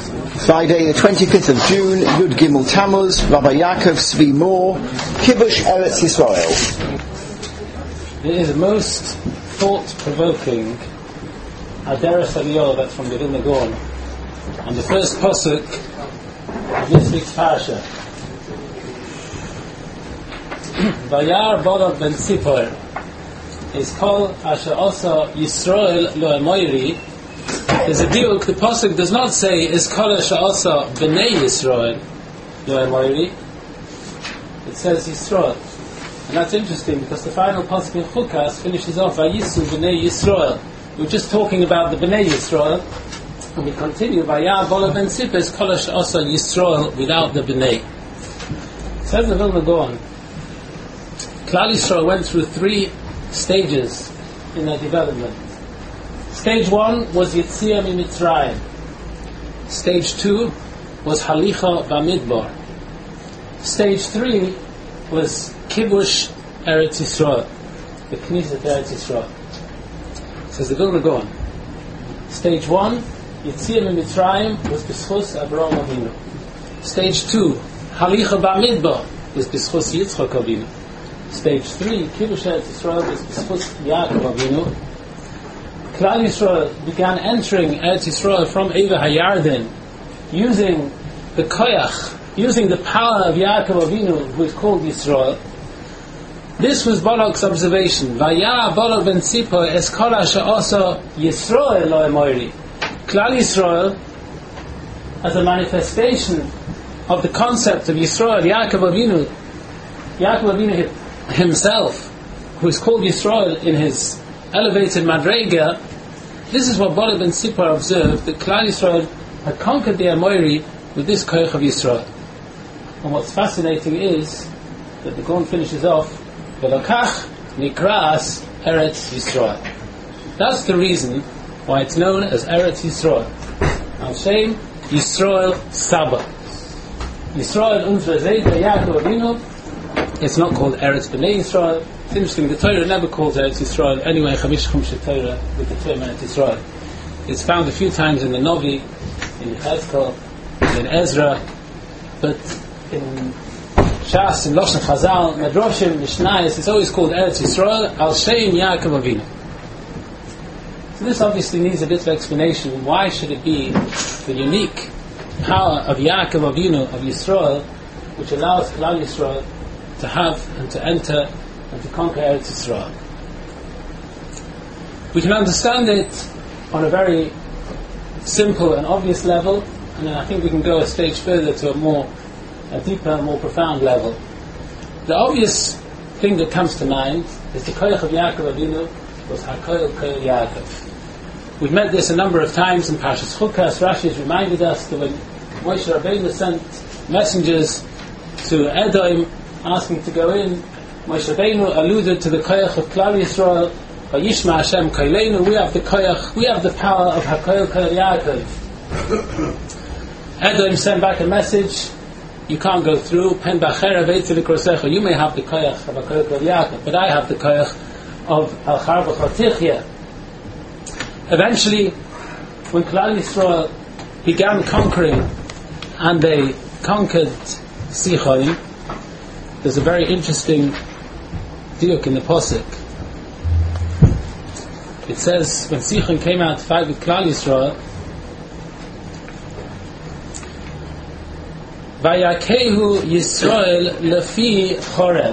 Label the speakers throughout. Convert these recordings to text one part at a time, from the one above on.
Speaker 1: Friday the 25th of June, Yud Gimel Tammuz, Rabbi Yaakov Svi Mor, Kibush Eretz Yisrael.
Speaker 2: It is the most thought-provoking Aderes Aliyah that's from the Vilna Gaon. And the first pasuk of this week's parasha. Vayar Balak ben Tzipor is called Asher Osa Yisrael Lo Emoiri. There's a diuk, the pasuk does not say is Kol Asher Osa B'nei Yisrael Lo Emoiri. It says Yisrael. And that's interesting because the final pasuk in Chukas finishes off Vayisu B'nei Yisrael. We're just talking about the B'nei Yisrael. And we continue Vayar Balak ben Tzipor is Kol Asher Osa Yisrael without the B'nei. It says the Vilna Gaon, Klal Yisrael went through 3 stages in their development. Stage 1 was Yetziah Mitzrayim. Stage 2 was Halicha Bamidbar. Stage 3 was Kibush Eretz Yisrael, the Knesset Eretz Yisrael. Says the Vilna Gaon. Stage 1, Yetziah Mitzrayim, was B'schus Avraham Avinu. Stage 2, Halicha Bamidbar, was B'schus Yitzchak Avinu. Stage 3, Kibush Eretz Yisrael, was B'schus Yaakov Avinu. Klal Yisrael began entering Eretz Yisrael from Eva HaYarden, using the koyach, using the power of Yaakov Avinu, who is called Yisrael. This was Balak's observation. Vayar Balak ben Tzipor es kol asher osa Yisrael lo emoiri. Klal Yisrael, as a manifestation of the concept of Yisrael, Yaakov Avinu himself, who is called Yisrael in his elevated Madrega, this is what Balak ben Tzipor observed, that Klal Yisrael had conquered the Amoiri with this koyach of Yisrael. And what's fascinating is that the Gaon finishes off, V'lokach nikras Eretz Yisrael. That's the reason why it's known as Eretz Yisrael. Al Shem Yisrael Saba. Yisrael unsere Seite Yaakov Avinu. It's not called Eretz B'nei Yisrael. It's interesting, the Torah never calls Eretz Yisrael anyway, Chamish Chumshe Torah, with the term Eretz Yisrael. It's found a few times in the Novi, in Chazkel, in Ezra, but in Shas, in Loshen Chazal, Medrashim, Mishnayos, it's always called Eretz Yisrael, Al Shem Yaakov Avinu. So this obviously needs a bit of explanation. Why should it be the unique power of Yaakov Avinu, of Yisrael, which allows Klal Yisrael to have and to enter and to conquer Eretz Yisrael? We can understand it on a very simple and obvious level, and then I think we can go a stage further to a deeper, more profound level. The obvious thing that comes to mind is the koyach of Yaakov Avinu was HaKoyel Koyel Yaakov. We've met this a number of times in Parshas Chukas. Rashi has reminded us that when Moshe Rabbeinu sent messengers to Edom asking to go in, Moshe Rabbeinu alluded to the koyach of Klal Yisrael, Vayishma Hashem Koyleinu, we have the koyach, we have the power of HaKoyel Koyel Yaakov. Edom sent back a message, you can't go through, Pen Bachera Veitzil Krosecha, you may have the koyach of HaKoyel Koyel Yaakov, but I have the koyach of Al-Char B'chotichya. Eventually, when Klal Yisrael began conquering, and they conquered Sichon, there's a very interesting diuk in the Pasuk. It says, when Sichon came out to fight with Klal Yisrael, Vayakehu Yisrael lefi chorev.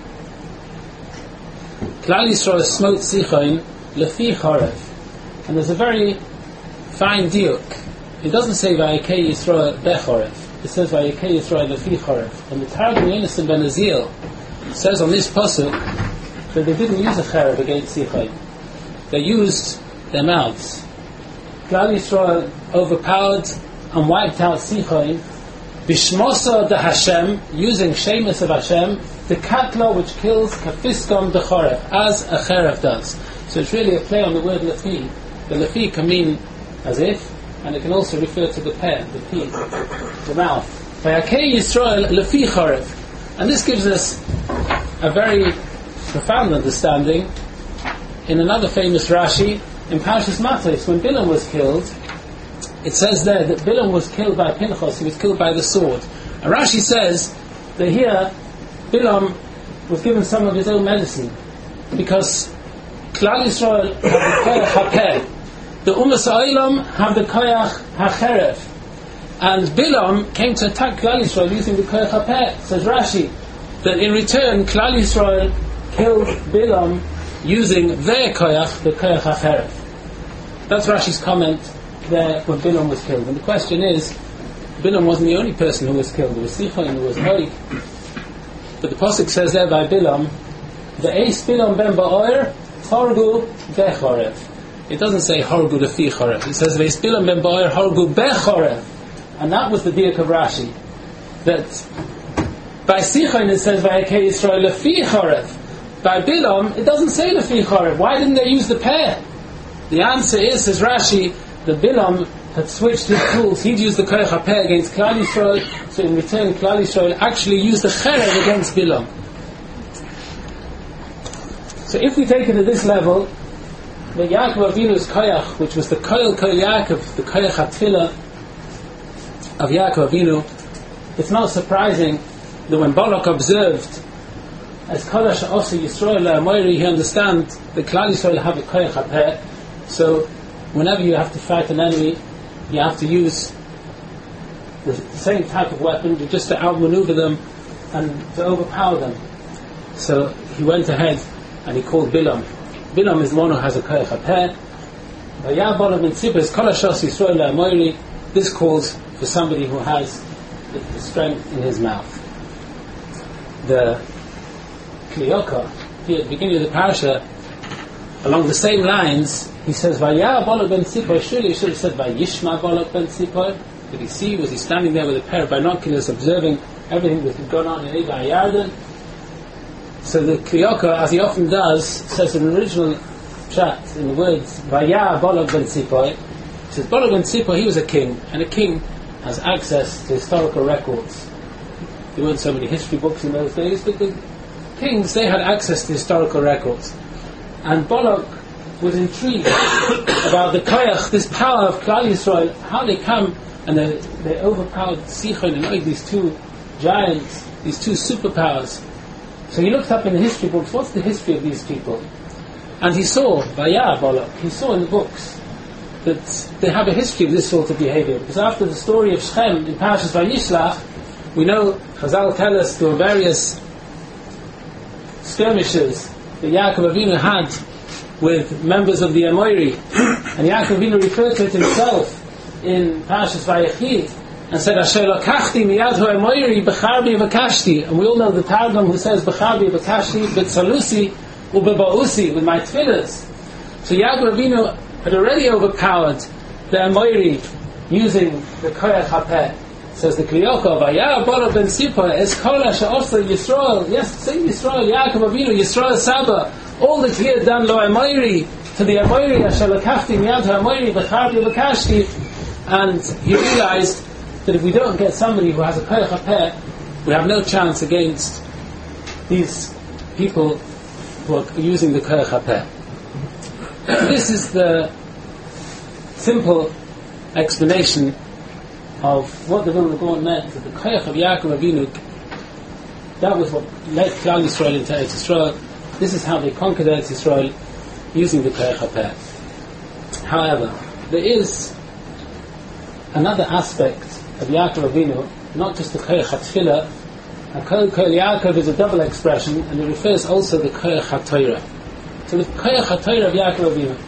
Speaker 2: Klal Yisrael smote Sichon lefi chorev. And there's a very fine diuk. It doesn't say Vayakeh Yisrael bechorev. It says Vayakeh Yisrael lefi chorev. And the Targum Yonasan ben Azil says on this pasuk that they didn't use a cherev against Sichon. They used their mouths. Klal Yisrael overpowered and wiped out Sichon Bishmosa de Hashem, using Shemus of Hashem, the katla which kills Kafiskom de Chorev, as a cherev does. So it's really a play on the word lefi. The lefi can mean as if, and it can also refer to the peh, the teeth, the mouth. Vayakeh Yisrael lefi chorev. And this gives us a very profound understanding in another famous Rashi in Parshas Matos, when Bilam was killed. it says there that Bilam was killed by Pinchas, he was killed by the sword. And Rashi says that here, Bilam was given some of his own medicine, because Klal Yisrael have the Koyach HaPeh, the Umas Ha'olam have the Koyach HaCherev, and Bilam came to attack Klal Yisrael using the Koyach HaPeh. Says Rashi that in return Klal Yisrael killed Bilam using their Koyach, the Koyach HaCherev. That's Rashi's comment there when Bilam was killed. And the question is, Bilam wasn't the only person who was killed. There was Sichon, there was Hoig. But the Pasuk says there by Bilam, Ve'eis Bilam ben Ba'or, Horgu Bechorev. It doesn't say Horgu Lefi Chorev. It says Ve'eis Bilam ben Ba'or, Horgu Bechorev. And that was the diak of Rashi. That by Sichon it says Vayakei Yisrael Lefi Chorev. By Bilam, it doesn't say Lefi Chorev. Why didn't they use the pair? The answer is, says Rashi, that Bilam had switched his tools. He'd used the Koyach HaPeh against Klal Yisrael, so in return Klal Yisrael actually used the Cherev against Bilam. So if we take it at this level, the Yaakov Avinu's Koyach, which was the Koyel Yaakov, the Koyach HaTfilah of Yaakov Avinu, it's not surprising that when Balak observed as Kodesh Osa Yisrael La'amoiri, he understands that Klal Yisrael have a Koyach HaPeh. So whenever you have to fight an enemy, you have to use the same type of weapon just to outmaneuver them and to overpower them. So he went ahead and he called Bilam. Bilam is the one who has a Koyach HaPeh. This calls for somebody who has the strength in his mouth. The Kliyokah, here at the beginning of the parasha, along the same lines, he says, Vayah Balak ben Tzipor. Surely he should have said, Vayishma Balak ben Tzipor. Did he see? Was he standing there with a pair of binoculars observing everything that had gone on in Eibar Yarden? So the Kliyokah, as he often does, says in the original chat, in the words, Vayah Balak ben Tzipor. He says, Balak ben Tzipor, he was a king, and a king has access to historical records. There weren't so many history books in those days, but the kings, they had access to historical records. And Balak was intrigued about the Koyach, this power of Klal Yisrael, how they come and they overpowered Sichon and Og, these two giants, these two superpowers. So he looked up in the history books, what's the history of these people? And he saw, Vayah Balak, he saw in the books that they have a history of this sort of behavior. Because after the story of Shechem in Parashas Vayishlach, we know, Chazal tell us there were various skirmishes that Yaakov Avinu had with members of the Amoiri, and Yaakov Avinu referred to it himself in Parashas Vayechi and said, Asher lokachti miyad ha'amoiri b'charbi v'kashti. And we all know the Targum who says b'charbi v'kashti b'tzalusi u'b'ba'usi, with my tefillahs. So Yaakov Avinu had already overpowered the Amoiri using the Koyach HaPeh. Says the Kliyokah, Vayah Balak ben Tzipor es kol asher osa Yisrael. Yes, say Yisrael, Yaakov Avinu, Yisrael Saba. All that he had done lo Amoiri, to the Amoiri, asher lokachti miyad ha'amoiri b'charbi v'kashti. And he realized that if we don't get somebody who has a Koyach HaPeh, we have no chance against these people who are using the Koyach HaPeh. This is the simple explanation of what the Vilna Gaon meant, that the Koyach of Yaakov Avinu, that was what led Klal Yisrael into Eretz Yisrael. This is how they conquered Eretz Yisrael, using the Koyach HaPeh. However, there is another aspect of Yaakov Avinu, not just the Koyach HaTfilah. And Kol Yaakov is a double expression, and it refers also to the Koyach HaTorah. So the Koyach HaTorah of Yaakov Avinu.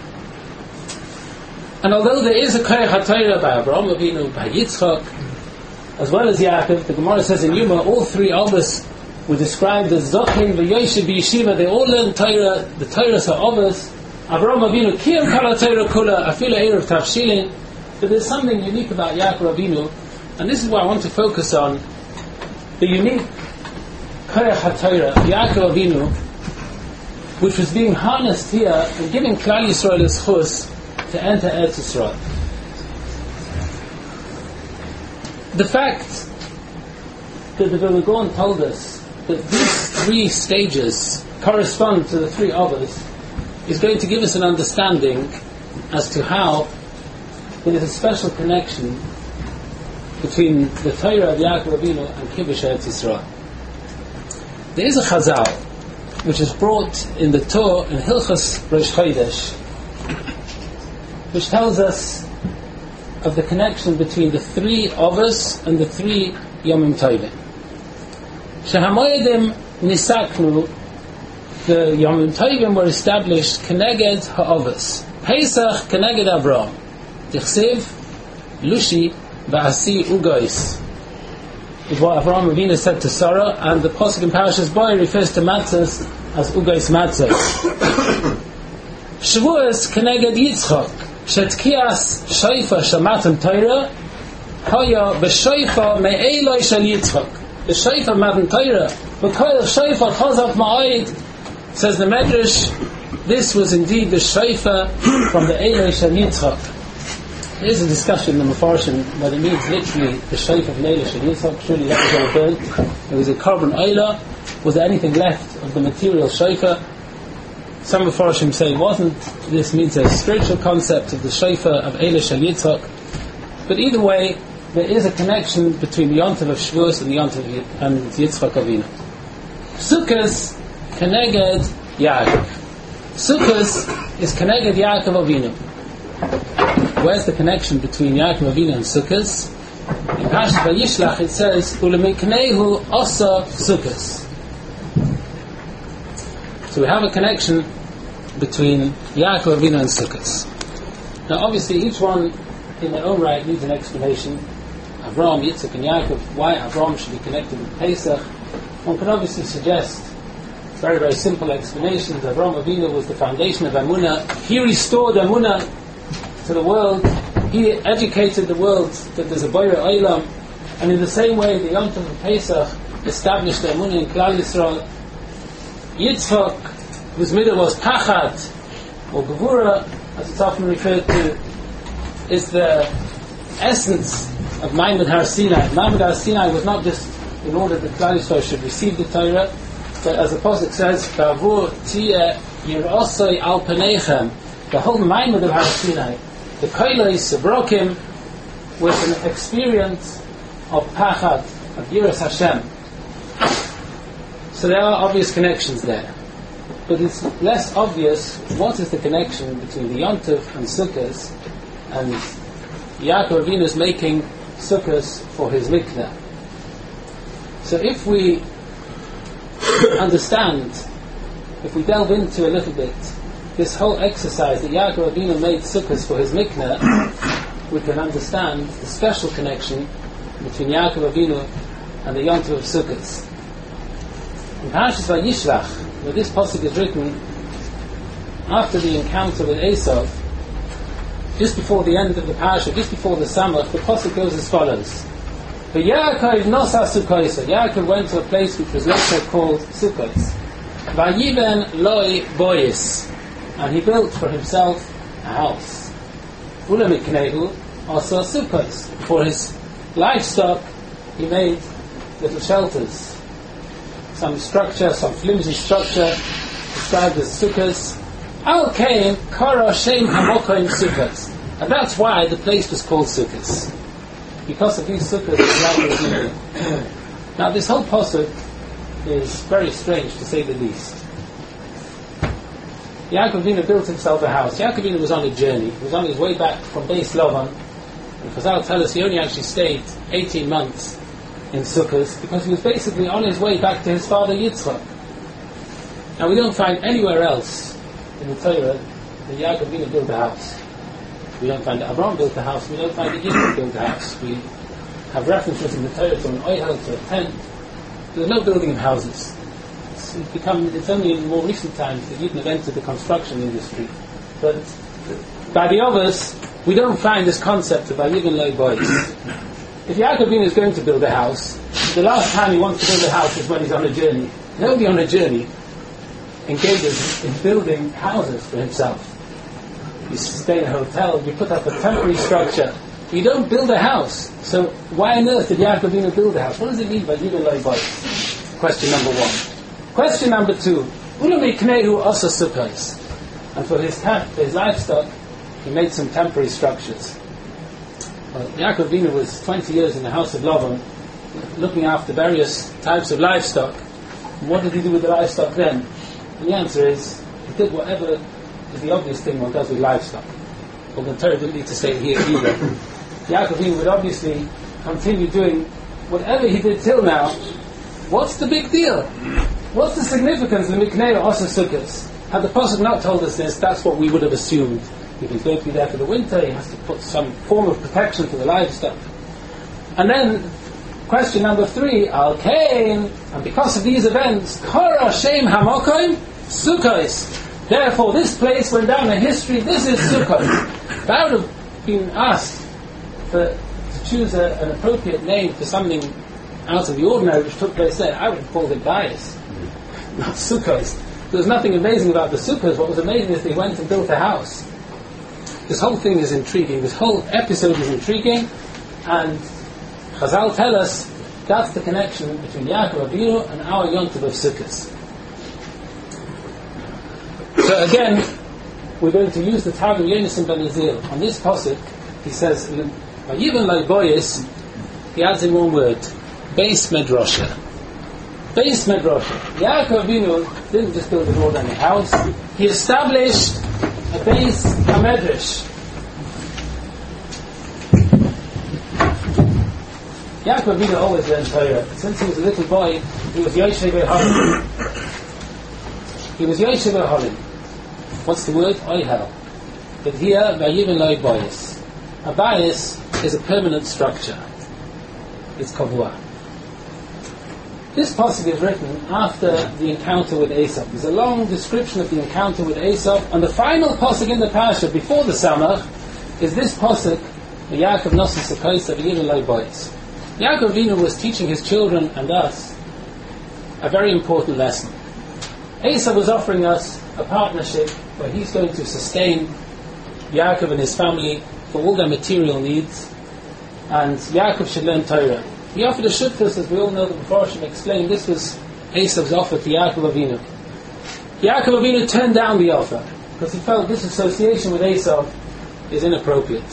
Speaker 2: And although there is a Koyach HaTorah by Avraham Avinu, by Yitzchak, as well as Yaakov, the Gemara says in Yuma, all three of us were described as Zochim v'Yoshev b'Yeshiva. They all learned Torah. The Torahs are of us. Avraham Avinu, Kiyam Kala Torah Kula, Afila Erev Tavshilin. But there's something unique about Yaakov Avinu, and this is what I want to focus on. The unique Koyach HaTorah of Yaakov Avinu, which was being harnessed here and giving Klal Yisrael his chus to enter Eretz Yisrael. The fact that the Vilna Gaon told us that these three stages correspond to the three others is going to give us an understanding as to how there is a special connection between the Torah of Yaakov Avinu and Kibush Eretz Yisrael. There is a Chazal which is brought in the Torah in Hilchos Rosh Chodesh, which tells us of the connection between the 3 Avos and the 3 Yomim Tovim. Shehamoyedim nisaknu, the Yomim Tovim were established Keneged HaAvos. Pesach Keneged Avraham. Tichsev Lushi Ba'asi Ugais is what Avraham Avinu said to Sarah, and the Pasuk in Parashas Bo refers to matzahs as Ugais matzahs. Shavuos Keneged Yitzchak Shetkias Shaifa Shamatam Torah Haya B'Shaifa Me'eloi Shal Yitzchak. The Shaifa Matan Torah B'Koil Shaifa Chazaf Ma'ayid, says the Medrash, this was indeed the Shaifa from the Eloi Shal Yitzchak. There is a discussion in the Mefarshim whether it means literally the Shaifa from Eloi Shal Yitzchak. Surely that was all burnt. It was a carbon Eilah. Was there anything left of the material Shaifa? Some Mefarshim say it wasn't. This means a spiritual concept of the Shaifa of Eloi Shal Yitzchak. But either way, there is a connection between the Yontav of Shavuos and the Yontav and Yitzchak Avinu. Sukkos Keneged Yaakov. Sukkos is Keneged Yaakov Avinu. Where's the connection between Yaakov Avinu and Sukkos? In Parashat Vayishlach it says Ulemiknehu Osa Sukkos. So we have a connection between Yaakov Avinu and Sukkos. Now obviously each one in their own right needs an explanation. Avraham, Yitzchak and Yaakov, why Avraham should be connected with Pesach. One can obviously suggest very, very simple explanations. Avraham Avinu was the foundation of Amunah. He restored Amunah to the world. He educated the world that there's a Boyer Olam. And in the same way, the Yom Tov of Pesach established the Amunah in Klal Yisrael. Yitzchak, whose middle was Pachad, or Gevura, as it's often referred to, is the essence of Maimon Har Sinai. Maimon Har Sinai was not just in order that Klal Yisrael should receive the Torah, but as the Pasuk says, Ba'avur Tiyeh Yirosoi Al Paneichem, the whole Maimon of Har Sinai, the Koilos, the Brokim, with an experience of Pachad, of Yiras Hashem. So there are obvious connections there. But it's less obvious what is the connection between the Yontav and Sukkos, and Yaakov Avinu is making Sukkos for his Miknah. So if we understand, if we delve into a little bit this whole exercise that Yaakov Avinu made Sukkos for his Miknah, we can understand the special connection between Yaakov Avinu and the Yontav of Sukkos. In Parashas Vayishlach, where this pasuk is written after the encounter with Esav, just before the end of the parasha, just before the Samach, the pasuk goes as follows: Yaakov nosa Sukkos. Yaakov went to a place which was later called Sukkos. Vayiven loi boyis, and he built for himself a house. Ulamiknehu also Sukkos. For his livestock, he made little shelters. Some structure, some flimsy structure, described as Sukkos. Al Kain Kara Shem Hamokoim Sukkos. And that's why the place was called Sukkos. Because of these Sukkos. Now this whole pasuk is very strange, to say the least. Yaakov Avinu built himself a house. Yaakov Avinu was on a journey. He was on his way back from Beis Lavan. And Chazal tell us he only actually stayed 18 months in Sukkos, because he was basically on his way back to his father Yitzchak. Now we don't find anywhere else in the Torah that Yaakov Avinu built a house. We don't find that Abraham built a house. We don't find that Yitzchak built a house. We have references in the Torah to an oihel, to a tent. There's no building of houses. It's only in more recent times that Yidden have entered the construction industry. But by the others, we don't find this concept of Vayiven Loi Bois. If Yaakov Avinu is going to build a house, the last time he wants to build a house is when he's on a journey. Nobody on a journey engages in building houses for himself. You stay in a hotel, you put up a temporary structure. You don't build a house. So why on earth did Yaakov Avinu build a house? What does it mean by Vayiven Loi Bois? Question number one. Question number two. Ulamiknehu asa Sukkos. And for his livestock, he made some temporary structures. Yaakov Avinu was 20 years in the house of Lavan, looking after various types of livestock. What did he do with the livestock then? And the answer is, he did whatever is the obvious thing one does with livestock. But the Torah didn't need to say it here either. Yaakov Avinu would obviously continue doing whatever he did till now. What's the big deal? What's the significance of Miknei Asa Sukkos? Had the Pasuk not told us this, that's what we would have assumed. If he's going to be there for the winter, he has to put some form of protection for the livestock. And then, question number 3, Al-Kain, and because of these events, Kara Shem Hamokoim Sukkos. Therefore, this place went down in history, this is Sukkot. If I would have been asked to choose an appropriate name for something out of the ordinary which took place there, I would have called it Bias, not Sukkot. There was nothing amazing about the Sukkot. What was amazing is they went and built a house. This whole thing is intriguing. This whole episode is intriguing, and Chazal tell us that's the connection between Yaakov Avinu and our Yom Tov of Sukkot. So again, we're going to use the Targum Yonasan ben Azil. On this pasuk, he says, "Vayivan lai boyis," he adds in one word, Beis Medrasha. Beis Medrasha. Yaakov Avinu didn't just build an ordinary house, he established a Beis HaMedrash. Yaakov Avinu always learned Torah. Since he was a little boy, he was Yoshev Halim. He was Yoshev Halim. What's the word? Oihel. But here, Vayivan Loi Boyis. A bias is a permanent structure. It's kavua. This pasuk is written after the encounter with Esau. There's a long description of the encounter with Esau, and the final pasuk in the parasha before the Samach is this pasuk, Yaakov Nossi Sukkos Vayivan Loi Boyis. Yaakov Avinu was teaching his children and us a very important lesson. Esau was offering us a partnership where he's going to sustain Yaakov and his family for all their material needs, and Yaakov should learn Torah. He offered a shutfus, as we all know, the Mepharshim explained. This was Esau's offer to Yaakov Avinu. Yaakov Avinu turned down the offer because he felt this association with Esau is inappropriate.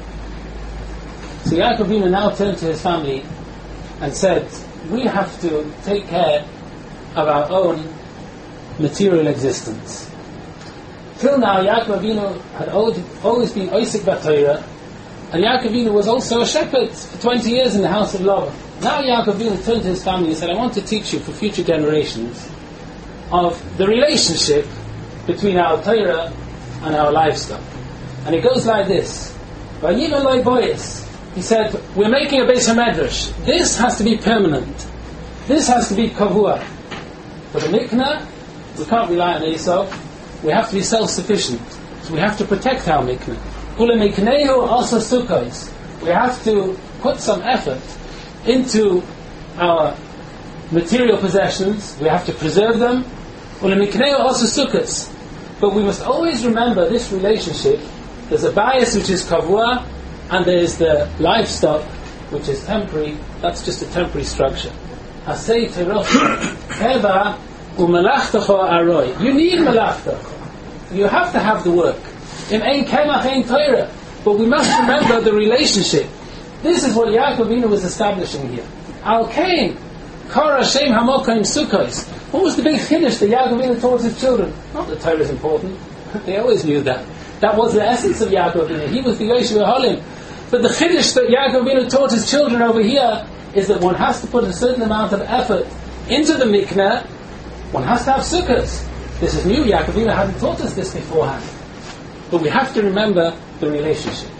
Speaker 2: So Yaakov Avinu now turned to his family and said, we have to take care of our own material existence. Till now, Yaakov Avinu had always been Oisik B'Torah, and Yaakov Avinu was also a shepherd for 20 years in the house of Lavan. Now Yaakov Avinu turned to his family and said, I want to teach you for future generations of the relationship between our Torah and our livestock. And it goes like this. Vayivan Loi Boyis. He said, we're making a Beis HaMedrash. This has to be permanent. This has to be kavua. For the miknah, we can't rely on Esau. We have to be self-sufficient. So we have to protect our miknah. Ule miknehu also sukkos. We have to put some effort into our material possessions. We have to preserve them. Ule miknehu also sukkos. But we must always remember this relationship. There's a bias which is kavua, and there is the livestock which is temporary. That's just a temporary structure. Hasei teroch keva u'melachtacho aroi. You need melachtacho. You have to have the work. In ein kemach ein Torah. But we must remember the relationship. This is what Yaakov Avinu was establishing here. Al-Kain, Kara Shem Hamokaim Sukkos. What was the big chiddush that Yaakov Avinu taught his children? Not that Torah is important. They always knew that. That was the essence of Yaakov Avinu. He was the Yoshev Halim. But the chiddush that Yaakov Avinu taught his children over here is that one has to put a certain amount of effort into the miknah. One has to have sukkahs. This is new. Yaakov Avinu hadn't taught us this beforehand. But we have to remember the relationship.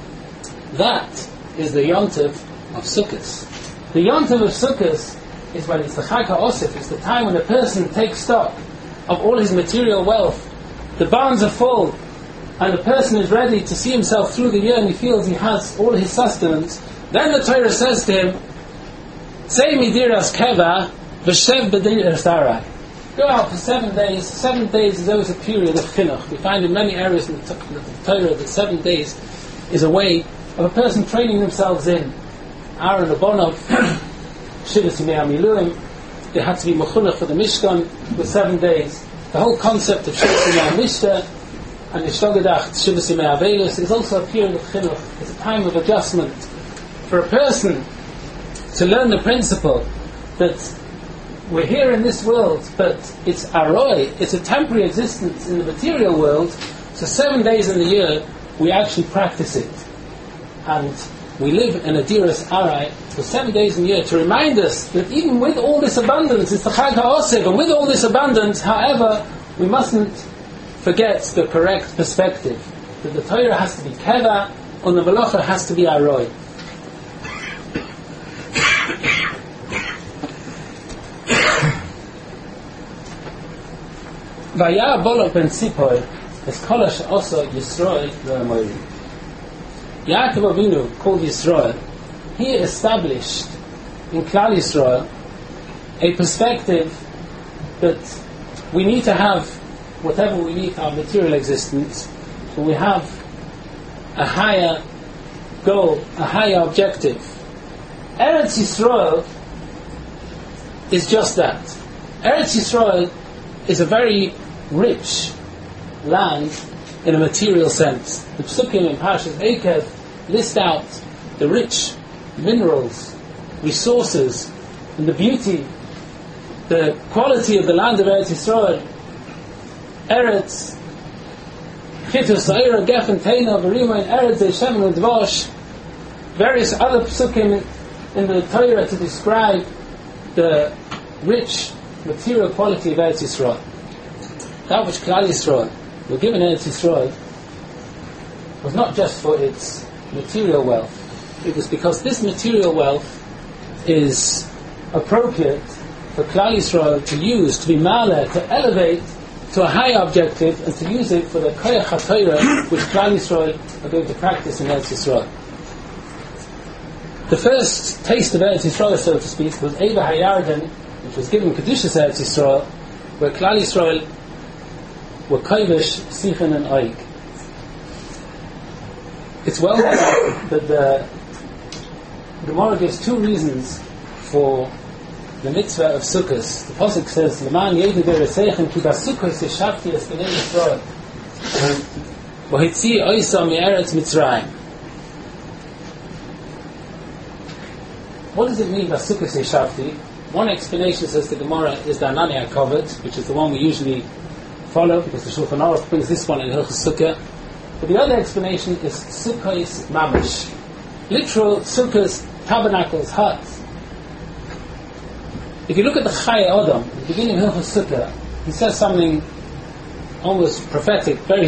Speaker 2: That is the Yom Tov of Sukkot. The Yom Tov of Sukkot is when it's the Chag HaOsif. It's the time when a person takes stock of all his material wealth. The barns are full, and the person is ready to see himself through the year, and he feels he has all his sustenance. Then the Torah says to him, Tzei midiras keva v'shev b'diras arai. Go out for 7 days. 7 days is always a period of chinuch. We find in many areas in the Torah that 7 days is a way of a person training themselves in. Aaron Abonov, Shivas Yimei HaMiluim, they had to be mechunach for the Mishkan with 7 days. The whole concept of Shivas Yimei HaMishta and Yishtogadach Shivas Yimei Avelis is also a period of chinuch. It's a time of adjustment for a person to learn the principle that we're here in this world, but it's aroi, it's a temporary existence in the material world. So 7 days in the year we actually practice it, and we live in a diras arai for 7 days in the year to remind us that even with all this abundance, it's the Chag HaOsev, and with all this abundance, however, we mustn't forget the correct perspective, that the Torah has to be keva and the Melacha has to be aroi. Vayar Bolok ben Tzipor es kol she'osa Yisrael lo'amorim. Yaakov Avinu, called Yisrael, he established in Klal Yisrael a perspective that we need to have whatever we need for our material existence, but we have a higher goal, a higher objective. Eretz Yisrael is just that. Eretz Yisrael is a very rich land in a material sense. The Psukim in Parashat Eikev list out the rich minerals, resources, and the beauty, the quality of the land of Eretz Yisrael. Eretz, Chitus, Eira, Geffen, Teina, Verima, and Eretz, Shemen, and Dvosh, various other Psukim in the Torah to describe the rich material quality of Eretz Yisrael. That which Klal Yisrael were given Eretz Yisrael was not just for its material wealth. It was because this material wealth is appropriate for Klal Yisrael to use, to be ma'aleh, to elevate to a higher objective, and to use it for the koyach HaTorah which Klal Yisrael are going to practice in Eretz Yisrael. The first taste of Eretz Yisrael, so to speak, was Eva HaYarden, which was given Kedushas Eretz Yisrael, where Klal Yisrael were Kovish, Sichen and Oig. It's well known that the Gemara gives two reasons for the mitzvah of Sukkos. The Pasuk says, L'man yedu be'resechem ki ba'Sukkos yeshavti es b'nei Yisrael v'hitzi oisa mi'eretz Mitzrayim. What does it mean by Sukkos yeshavti? One explanation, says the Gemara, is the Anani HaKavod, which is the one we usually follow, because the Shulchan Aruch brings this one in Hilchos Sukkah. But the other explanation is Sukkos Mamish. Literal Sukkos, tabernacles, huts. If you look at the Chayei Adam, at the beginning of Hilchos Sukkah, he says something almost prophetic, very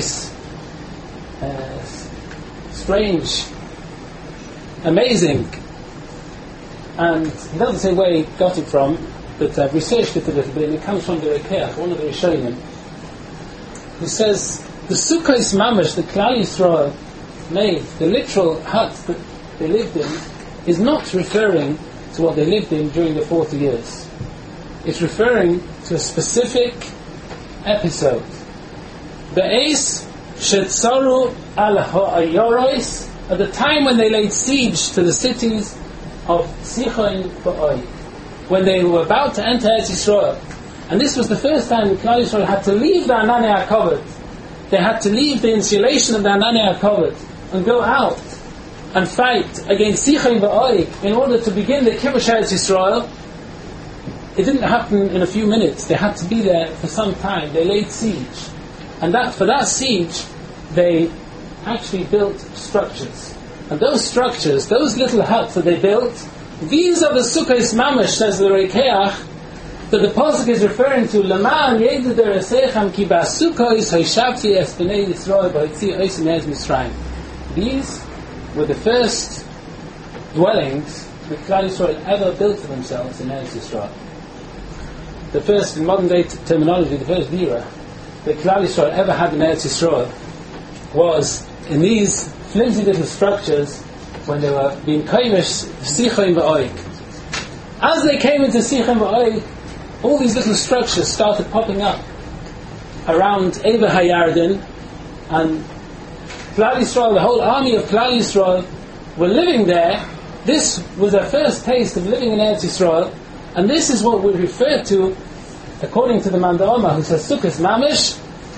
Speaker 2: strange, amazing. And he doesn't say where he got it from, but I've researched it a little bit, and it comes from the Rekeach, one of the Rishonim, who says the Sukkos Mamish that Klal Yisrael made, the literal hut that they lived in, is not referring to what they lived in during the 40 years. It's referring to a specific episode. Be'ez shetzaru al ha'ayorois, at the time when they laid siege to the cities of Sichon v'Oig, when they were about to enter Eretz Yisrael. And this was the first time that Klal Yisrael had to leave the Anani HaKavod. They had to leave the insulation of the Anani HaKavod and go out and fight against Sichon v'Oig in order to begin the Kibush Eretz Yisrael. It didn't happen in a few minutes. They had to be there for some time. They laid siege. And for that siege, they actually built structures. And those structures, those little huts that they built, these are the Sukkos Mamish, says the Rekeach, that the Pasuk is referring to. L'man yedu deresechem ki ba'Sukkos hoishavti es b'nei Yisrael b'hitzi ois me'ez Mitzrayim. These were the first dwellings that Klal Yisrael ever built for themselves in Eretz Yisrael. The first, in modern day terminology, the first dira that Klal Yisrael ever had in Eretz Yisrael was in these flimsy little structures when they were being koimish Sichon v'Oig. As they came into Sichon v'Oig, all these little structures started popping up around Eva HaYarden, and Klal Yisrael, the whole army of Klal Yisrael, were living there. This was their first taste of living in Eretz Yisrael, and this is what we refer to, according to the Mandama, who says Sukkos Mamish,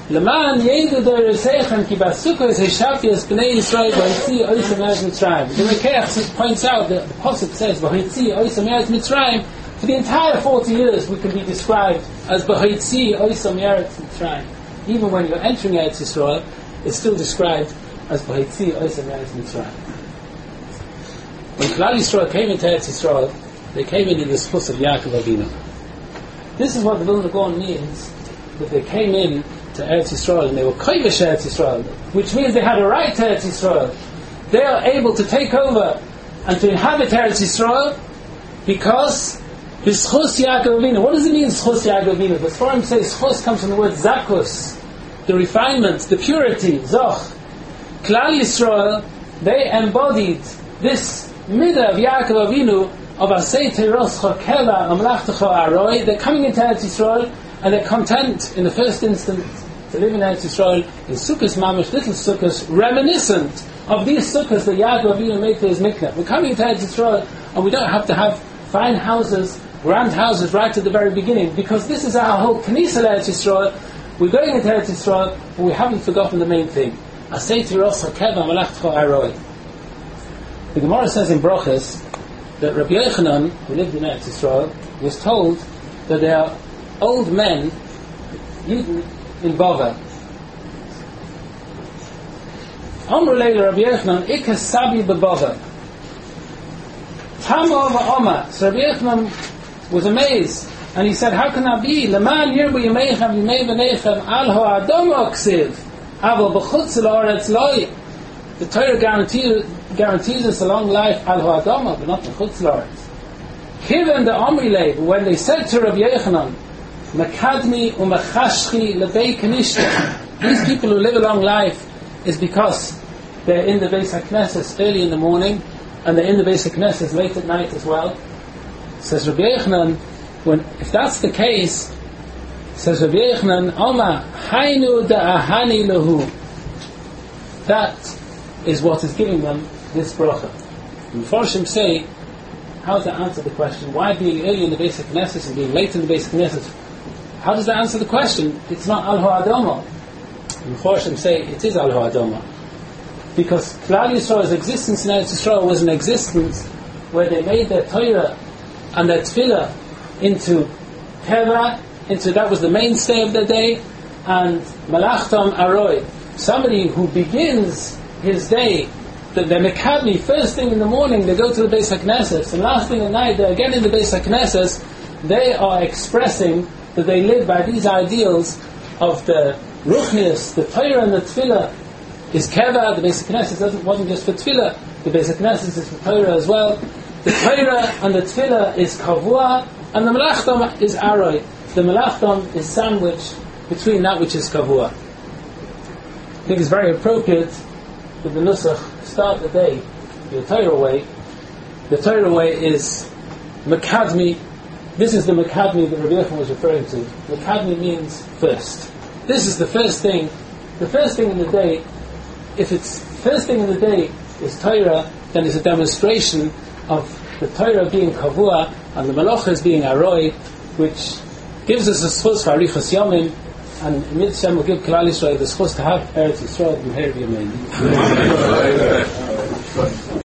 Speaker 2: Leman yedu doreseichem ki basukos heshafias b'nei Yisrael v'hitzi oisam eretz Mitzrayim. The Rekeach points out that the Pasuk says v'hitzi oisam eretz Mitzrayim. For the entire 40 years we can be described as v'hitzi oisam eretz Mitzrayim. Even when you're entering Eretz Yisrael, it's still described as v'hitzi oisam eretz Mitzrayim. When Klal Yisrael came into Eretz Yisrael, they came in the schus of Yaakov Avinu. This is what the Vilna Gaon means, that they came in to Eretz Yisrael and they were koivish Eretz Yisrael, which means they had a right to Eretz Yisrael. They are able to take over and to inhabit Eretz Yisrael because B'schus Yaakov Avinu. What does it mean, schus Yaakov Avinu? The Sforim say schus comes from the word zakus, the refinement, the purity, zoch. Klal Yisrael, they embodied this midah of Yaakov Avinu of Asei Teiroscha Kela Amlachtecha Aroi. They're coming into Eretz Yisrael and they're content in the first instance to live in Eretz Yisrael in sukkahs mamish, little sukkahs, reminiscent of these sukkahs that Yaakov Avinu made for his mikveh. We're coming into Eretz Yisrael and we don't have to have fine houses, grand houses right at the very beginning, because this is our whole Knesset Eretz Yisrael. We're going into Eretz Yisrael, but we haven't forgotten the main thing. Asei Teiroscha Kela Amlachtecha Aroi. The Gemara says in Brochus that Rabbi Yochanan, who lived in Eretz Yisrael, was told that there are old men in Bava. Amr Leila Rabbi Yochanan, Ikas Sabi B'Bava. Tama V'Oma. So Rabbi Yochanan was amazed, and he said, how can that be? Leman Yirbu Yimeichem Yimei V'Neichem Al Ha'adom Oksiv Aval B'Chutz L'Oretz Loi. The Torah guarantees us a long life Al Ha'adama, but not the Chutz L'Oretz. Kiven the Amri Leib, when they said to Rabbi Yochanan, Mekadmi u'mechashchi lebei kanishta. These people who live a long life is because they're in the Beis HaKnesses early in the morning and they're in the Beis HaKnesses late at night as well. Says Rabbi Yochanan, if that's the case, says Rabbi Yochanan, Oma hainu da'ahani lahu. That is what is giving them this bracha. And Mepharshim say how to answer the question, why being early in the Beis HaKnesses and being late in the Beis HaKnesses? How does that answer the question? It's not Al Ha'adama. The Mepharshim say it is Al Ha'adama. Because Klal Yisrael's existence in Eretz Yisrael was an existence where they made their Torah and their Tefillah into Teva, that was the mainstay of their day, and Malachtam Aroi. Somebody who begins his day, the Mekadmi, first thing in the morning, they go to the Beis HaKnesses, and last thing at night, they're again in the Beis HaKnesses. They are expressing that they live by these ideals of the Ruchnius, the Torah and the Tefillah is Keva. The Beis HaKnesses wasn't just for Tefillah, the Beis HaKnesses is for Torah as well. The Torah and the Tefillah is Kavua, and the Melachtam is Aroi. The Melachtam is sandwiched between that which is Kavua. I think it's very appropriate that the Nusach start the day the Torah way. The Torah way is Mekadmi. This is the Mekadmi that Rabbi Yochanan was referring to. Mekadmi means first. This is the first thing. The first thing in the day. If it's first thing in the day is Torah, then it's a demonstration of the Torah being Kavua and the Malachas being Aroi, which gives us a schus for Arichas Yomim, and Mitzvah will give Klal Yisrael the schus to have Eretz Yisrael and Her B'Yamein.